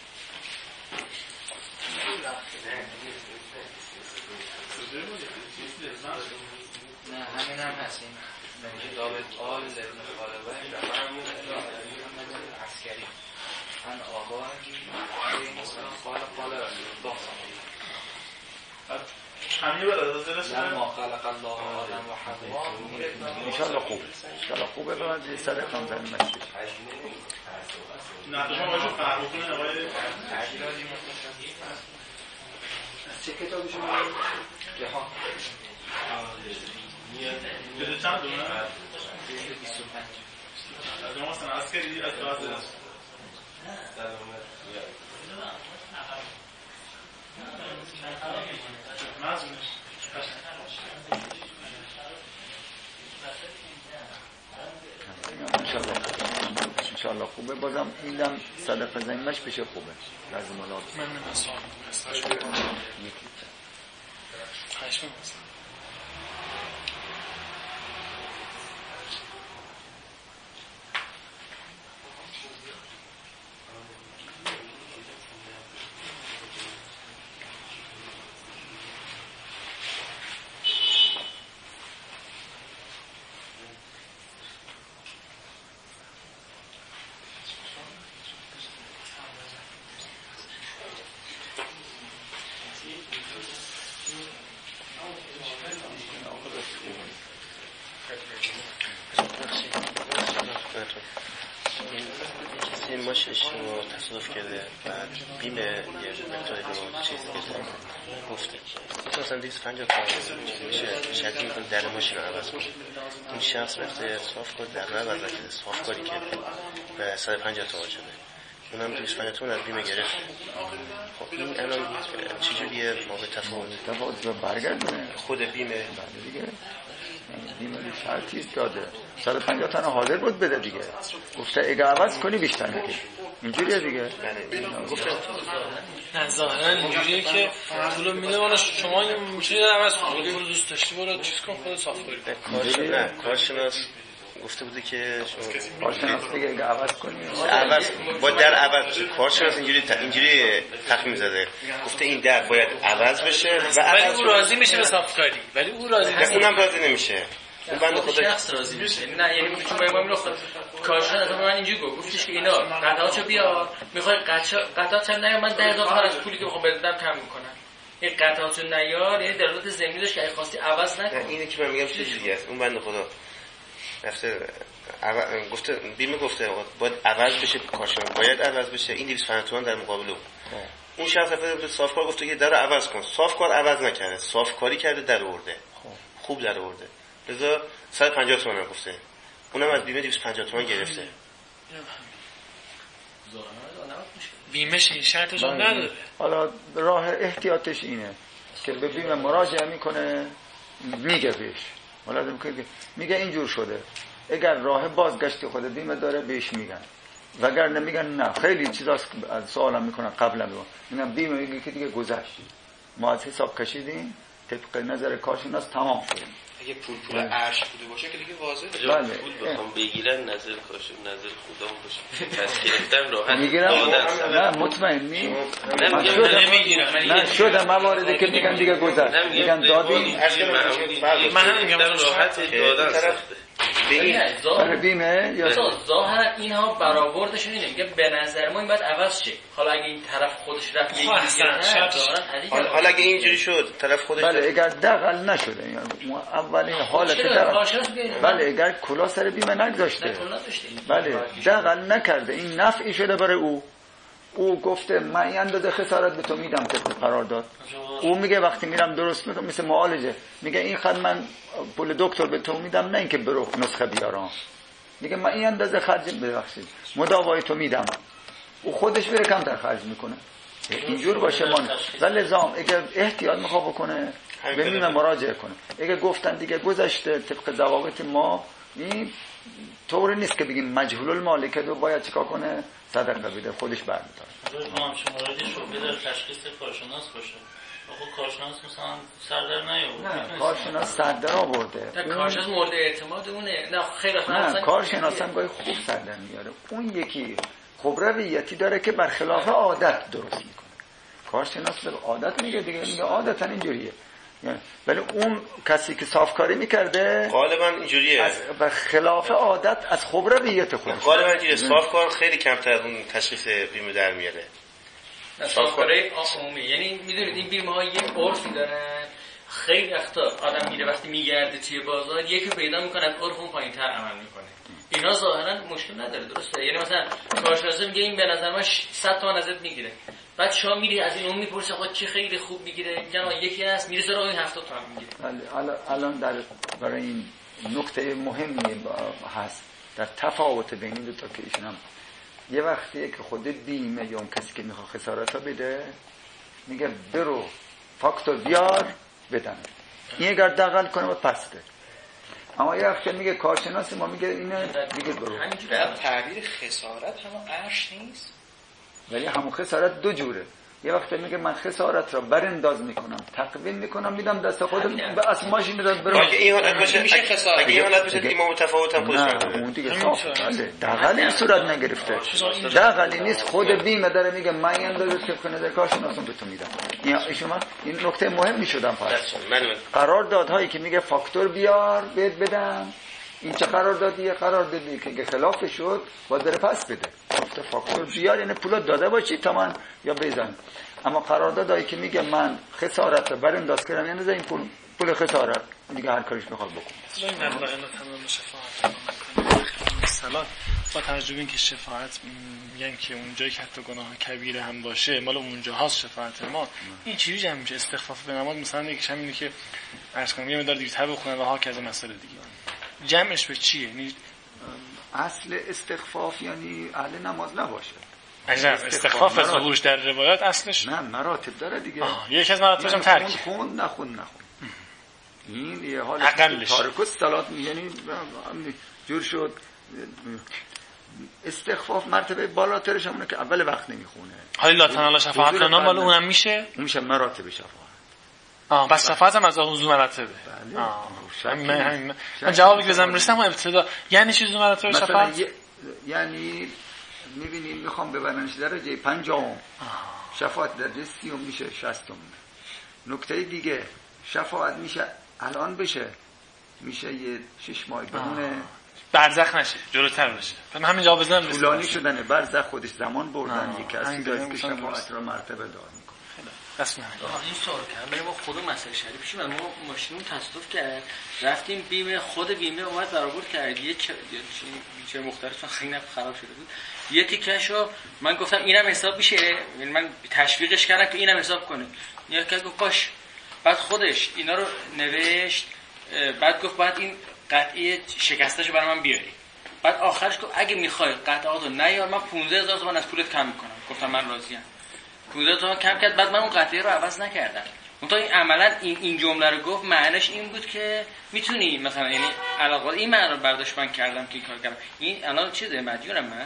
S4: نه همین هم هست این نمیشه دابت آل ابن خالبه محمد عسکری من آقا این مثلا قال قال رسول الله
S5: همین برد از دلش
S4: لما خلق الله آدم و حوا
S2: انشالله خوبه انشالله خوبه باید یه صدق هم زنی مشکل
S5: نه شما باید فرق کنه آقای
S4: عجیلازی
S1: چه کتابی شما
S4: جهان
S5: جده چند دونه؟
S4: جده بیست و پنج
S5: از اون مثلا عسکری از دوازده دست مزمونش
S2: انشالله انشالله خوبه بازم اینم صدق زنیمش بشه خوبه لازم الله
S5: من من اصلا
S2: یکی
S5: خشم
S7: تصادف کرده بعد بیم یه مقداری رو چیز گفته مثلا دویست و پنجاه تا میشه شکل میکنه در ماشین رو عوض کنه این شخص رفته صاف کرد در نبرد که صاف کاری که به صد و پنجاه تا شده اونم دویست و پنجاه تومن از بیمه گرفت. خب این الان چجوریه ما به تفاوت
S2: تفاوت رو برگردونه
S7: خود بیمه
S2: دیگه بیمه شرطی داده صد و پنجاه تا حاضر بود بده دیگه، گفته اگه عوض کنی بیشتر میدی، اینجوریه دیگه.
S7: گفته
S8: نه ظاهرا اینجوریه که پولو میده والا شما میشه عوض کنی، پول دوست داشتی برو چیز کن خودت صاف کنی.
S7: نه کارشناس گفته بوده که شما
S2: کارشناس دیگه اگه عوض کنی
S7: عوض با در عوض بشه. کارشناس اینجوری اینجوری تخمین زده، گفته این در باید عوض بشه و
S8: ولی او راضی میشه به صافکاری، ولی او راضی
S7: نیست. اونم راضی نمیشه. اون بنده خدا
S6: شخص راضی میشه. نه یعنی چون با ما میگفت کارشناس از من اینجوری گفت، گفتش که اینا قطعاتشو بیار، میخوای قطعات چند نیار، من ده هزار تومان از پولی که میخوام بدم کم میکنم. این قطعاتشو نیار یعنی دلالت ضمنی داشت که اگه خواستی عوض نکن.
S7: اینه که من میگم چه جوریه است. اون بنده خدا رفته عو... گفته بیمه گفته باید عوض بشه، کارشناس باید عوض بشه، این دویست و پنجاه تومان در مقابل اون. اون شخص رفته به صافکار گفته که درو عوض کن، صافکار عوض نکرده، صافکاری کرده در آورده، خوب در آورده، لذا صد و پنجاه تومان گفته، اونم از بیمه دویست و پنجاه تومان گرفته.
S8: بیمهش این شرطش هم نداره.
S2: حالا راه احتیاطش اینه که به بیمه مراجعه میکنه، میگه بهش، حالا میگه اینجور شده، اگر راه بازگشت خود بیمه داره بهش میگن، و اگر نمیگن نه خیلی چیزاست از سوالم میکنن قبلا رو میگن بیمه میگه که دیگه گذشت، ما از حساب کشیدیم طبق نظر کارشناس تمام شد.
S7: اگه پول پول عرش بوده باشه که دیگه واضحه.
S2: بله.
S9: پول بخوام بگیرن نظر کارشون نظر خودم باشه پس گرفتم راحت
S2: میگیرم. نه مطمئنی؟
S9: نه
S8: نمیگیرم.
S2: نه شده مواردی که میگن دیگه گذشت، میگن دادیم.
S8: من هم میگم
S9: راحت دادن سخته.
S2: برای بیمه یا
S6: ظاهرا اینها برآوردشون اینه، میگه به نظر ما این باید عوض شه. حالا اگه این طرف خودش رفت یه
S7: حالا حالا اگه اینجوری شد طرف خودش
S2: بله اگر دغل نشده یعنی اولین حالت دغل، بله اگر کلا سر بیمه نگذاشته، بله دغل نکرده، این نفعی شده برای او، او گفته من این اندازه خسارت به تو میدم که قرار داد، او میگه وقتی میرم درست میکنم مثل معالجه، میگه این خد من پول دکتر به تو میدم نه اینکه برو نسخه بیارم، میگه من این اندازه خرج ببخشید مداوای تو میدم، او خودش بره کمتر خرج میکنه. اینجور باشه ما ولی لزام اگر احتیاط میخواد بکنه به بیمه مراجعه کنه. اگه گفتن دیگه گذشته طبق ضوابط ما این طور نیست که بگیم مجهول المالک رو باید چیکار کنه، صدقه بده، خودش برمی‌داره.
S6: ما هم شماره شعبه در تشخیص کارشناس باشه. خب کارشناس مثلا سردر نیاورده.
S2: نه کارشناس سردر آورده.
S6: نه کارشناس مورد اعتماد اونه. نه خیلی
S2: نه کارشناس هم گاهی خوب سردر میاره. اون یکی خب رویتی داره که برخلاف عادت درست میکنه. کارشناس به عادت میگه دیگه، میگه عادتا اینجوریه. ولی اون کسی که صافکاری میکرده
S7: غالبا اینجوریه،
S2: از خلاف عادت از خبرگیت خودش
S7: غالبا اینجوریه. صافکار خیلی کمتر اون تشخیص بیمه در میاره.
S6: صافکاری عمومی یعنی میدونید این بیمه ها یک عرفی دارن، خیلی وقتا آدم میره وقتی میگرده توی بازار یکی پیدا میکنه از عرف اون پایین‌تر عمل میکنه، اینا ظاهرا مشکل نداره، درسته؟ یعنی مثلا کارشناس میگه این به نظر من صد تومن ازت میگیره، بعد شما میری از این اون میپرسه خود چه خیلی خوب میگیره، میگن یکی هست میره سراغ این هفتاد تومن میگیره.
S2: الان الان در برای این نکته مهمی هست در تفاوت بین این دو تا که ایشون هم یه وقتیه که خود بیمه یا اون کسی که میخواد خسارت بده میگه برو فاکتور بیار بدم، این اگر دقل کنه و پسته، اما یه وقتی میگه کارشناس ما میگه اینه دیگه برو.
S4: در تعبیر خسارت همون عرش نیست،
S2: ولی همون خسارت دو جوره، یه وقتی میگه من خسارت را برانداز میکنم تقویم میکنم میدم دست خودم به اسم ماشین داد برم.
S7: اگه این حالت باشه میشه خسارت، اگه این حالت باشه دیگه ما متفاوت هم
S2: نه اون دیگه صاف بله دقل این صورت نگرفته، دقلی نیست، خود بیمه داره میگه من این اندازه طبق نظر کارشناسم به تو میدم. این شما این نکته مهمی شدم پس قراردادهایی که میگه فاکتور بیار بهت بدم، این چه قراردادیه؟ قراردادی که خلاف شد باید بره پس بده، گفته فاکتور بیار یعنی پولا داده باشی تا من یا بزن. اما قراردادایی که میگه من خسارت رو برانداز کردم یعنی این پول پول خسارت دیگه هر کاریش میخواد بکنه.
S8: این مبلغ تمام شفاعت میکنه مثلا با تجربه اینکه شفاعت میگن که اونجایی که حتی گناه کبیره هم باشه مال اونجا هاست شفاعت ما، این چیزی جمع میشه استخفاف به نماز مثلا یکیش هم اینه که عرض کنم یه مقدار دیرتر بخونن و ها که از مسئله دیگه جمعش به چیه؟ یعنی
S2: اصل استخفاف یعنی اهل نماز نباشه،
S8: عجب استخفاف از ظهورش در روایات اصلش
S2: نه مراتب داره دیگه.
S8: یکی از مراتبش هم ترک.
S2: خون نخون نخون. این یه حال
S8: تارک
S2: الصلات یعنی جور شد. استخفاف مرتبه بالاترش همونه که اول وقت نمیخونه.
S8: حالا لا تنالا شفاعت لنا مال اونم میشه؟
S2: اون میشه مراتب شفاعت.
S8: آه بس شفاعت هم از حضور مرتبه.
S2: بله.
S8: آه من, من جوابی که بزنم رسیدم ابتدا یعنی چی حضور مرتبه شفاعت؟
S2: ی... یعنی میبینید میخوام ببرنش درجه پنجم شفاعت درجه سیوم میشه شصتم. نکته دیگه شفاعت میشه الان بشه میشه یه شش ماه بمونه
S8: برزخ نشه جلوتر بشه. من همین جواب بزنم
S2: طولانی شدنه برزخ خودش زمان بردن یکی از چیزایی که شفاعت رو مرتبه دار میکنه.
S8: اصلا
S6: این سوال کردم برای ما خود مسئله شریف شیم ما ماشینمون تصادف کرد رفتیم بیمه خود بیمه اومد برآورد کرد یه چه چه مختلفش خیلی خراب شده بود یه تیکشو من گفتم اینم حساب میشه یعنی من تشویقش کردم که اینم حساب کنه یکی گفت باش بعد خودش اینا رو نوشت بعد گفت بعد این قطعه شکستهشو برای من بیاری بعد آخرش گفت اگه میخوای قطعاتو نیار من پانزده هزار تومان از پولت کم میکنم گفتم من راضیم پانزده تومان کم کرد بعد من اون قطعه رو عوض نکردم منتها این عملا این این جمله رو گفت معنیش این بود که میتونی مثلا یعنی علاوه این معنی رو برداشت من کردم که این کار کردم این الان چیزه مدیونم من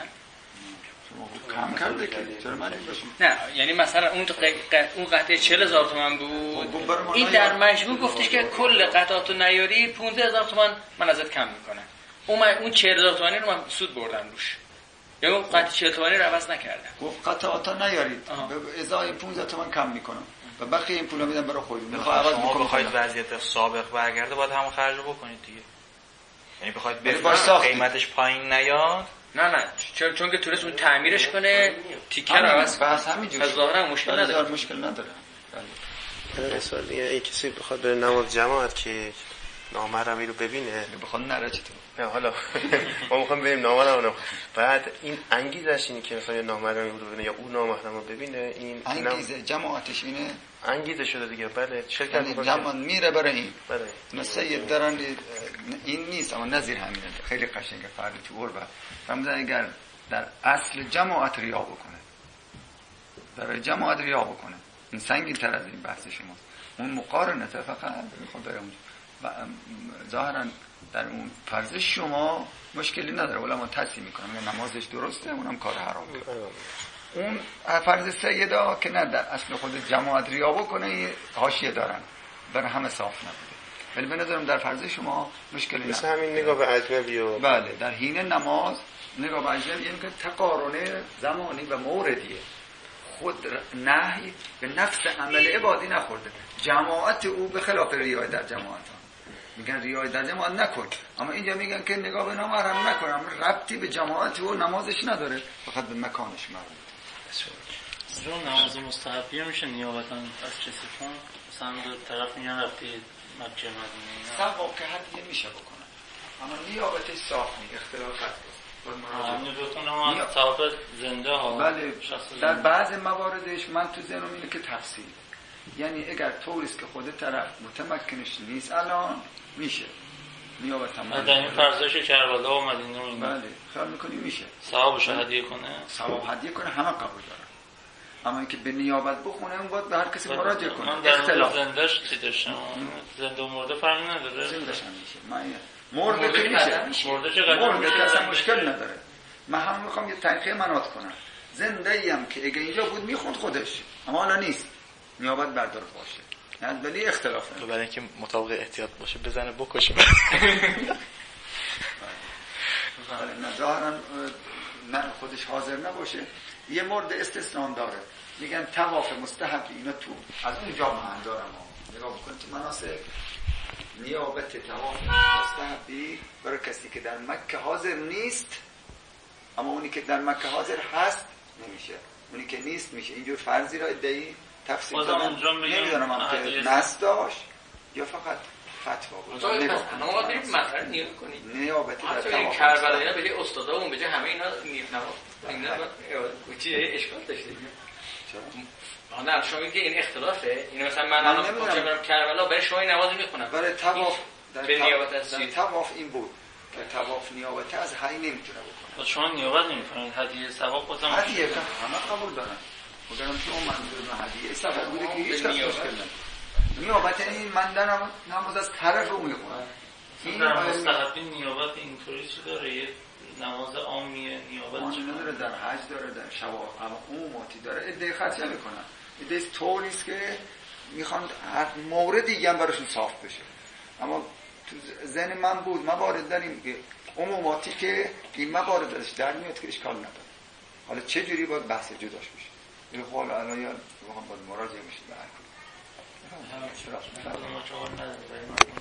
S2: کم کرده که چرا من
S6: نه یعنی مثلا اون اون قطعه چهل هزار تومان بود این در مجموع گفتش که کل قطعاتو نیاری پانزده هزار تومان من ازت کم میکنم اون من اون چهل هزار تومانی رو من سود بردم روش یا اون قطعه چهل تومانی رو عوض نکردم
S2: گفت قطعاتو نیارید به ازای پانزده تومان کم میکنم و بقیه این پولا میدم برای خودتون
S4: میخواد عوض بکنید بخواید وضعیت سابق برگرده باید همون خرج رو بکنید دیگه یعنی بخواید بفرمایید قیمتش پایین نیاد
S6: نه نه چون چون که تونست اون تعمیرش کنه تیکه رو عوض
S2: بس همینجوری
S6: ظاهرا مشکل نداره
S2: مشکل نداره
S7: مثلا این کسی بخواد بره نماز جماعت که نامحرمی رو ببینه
S2: بخواد نره چطور
S7: نه حالا ما میخوایم بریم نامحرم بعد این انگیزش اینه که مثلا نامحرمی رو ببینه یا اون نامحرم رو ببینه این
S2: انگیزه جماعتش اینه
S7: انگیزه شده دیگه بله شرکت
S2: یعنی جماعت میره برای این
S7: بله
S2: مثلا یه درن این نیست اما نظیر همینه خیلی قشنگه فرق تو اور بعد فرمودن اگر در اصل جماعت ریا بکنه برای جماعت ریا بکنه این سنگین تر از این بحث شماست اون مقارنه فقط میخواد بره اونجا و ظاهرا در اون فرض شما مشکلی نداره علما تصحیح میکنن نمازش درسته اونم کار حرامه اون فرض سیدا که نه در اصل خود جماعت ریا بکنه حاشیه دارن برای همه صاف نبوده ولی به نظرم در فرض شما مشکلی نداره
S7: مثل همین نگاه به اجنبی و
S2: بله در حین نماز نگاه به اجنبی یعنی که تقارن زمانی و موردیه خود نهی به نفس عمل عبادی نخورده جماعت او به خلاف ریای در جماعت میگن ریای در جماعت نکن اما اینجا میگن که نگاه به نامحرم نکن اما ربطی به جماعت او نمازش نداره فقط به مکانش مربوطه
S6: رو نماز مستحبی میشه نیابتا از کسی کن مثلا دو طرف میان رفتی مکه مدینه
S2: ثواب که حد یه میشه بکنه اما نیابتش صاف نیست اختلافات هست
S6: نیابت ثواب زنده ها
S2: بله در بعض مواردش من تو ذهنم اینه که تفصیل یعنی اگر طوریست که خود طرف متمکنش نیست الان میشه نیابت هم
S6: در این فرضش کربلا و مدینه و
S2: بله خیال میکنی میشه
S6: ثوابش هدیه کنه
S2: ثواب هدیه کنه همه قبول دارن اما اینکه به نیابت بخونه اون باید به هر کسی مراجعه کنه
S6: من در مورد زندهش چی داشتم زنده و مرده فرقی نداره
S2: زندهش هم میشه من مرده که میشه
S6: مرده چه قدر
S2: مرده که اصلا مشکل نداره من هم میخوام یه تنقیه منات کنم زنده ای هم که اگه اینجا بود میخوند خودش اما حالا نیست نیابت بردار باشه یعنی ولی اختلاف
S4: تو برای اینکه مطابق احتیاط باشه بزنه بکشه
S2: نه ظاهرا نه خودش حاضر نباشه یه مورد استثناء داره میگن طواف مستحب اینا تو از اونجا من دارم نگاه بکنید تو مناسک نیابت طواف مستحبی برای کسی که در مکه حاضر نیست اما اونی که در مکه حاضر هست نمیشه اونی که نیست میشه اینجور فرضی را ادعی تفسیر دادن نمیدونم هم که نص داشت یا فقط فتوا بود
S6: نگاه ما بریم مثلا نیابه کنید
S2: نیابتی در طواف
S6: کربلا اینا به استادامون به جای همه اینا نماز اینا چی اشکال داشته چرا نه شما میگه این اختلافه این مثلا من الان میگم برم کربلا برای شما این نماز میخونم
S2: برای طواف
S6: به نیابت هستم
S2: در طواف این بود طواف نیابتی از حی نمیتونه بکنه.
S6: شما نیابت نمی‌کنید، هدیه ثواب بازم
S2: هدیه همه قبول دارن. مگرم که اون منظور هدیه ثواب بوده که هیچ کس مشکل نداره. نیابت این من دارم نماز از طرف رو میخونم.
S6: این در مستحبی نیابت اینطوری چی داره؟ یه نماز عامیه نیابت چی
S2: داره؟ در حج داره، در شواف اما عموماتی داره. ایده خرچه میکنن. ایده طوریست که میخوان هر مورد دیگه هم براشون صاف بشه. اما تو ذهن من بود موارد داریم که عموماتی که این موارد درش در میاد که اشکال نداره. حالا چه جوری باید بحث جداش بشه؟ این حال الان یا باید مراجعه میشه به هر کدوم.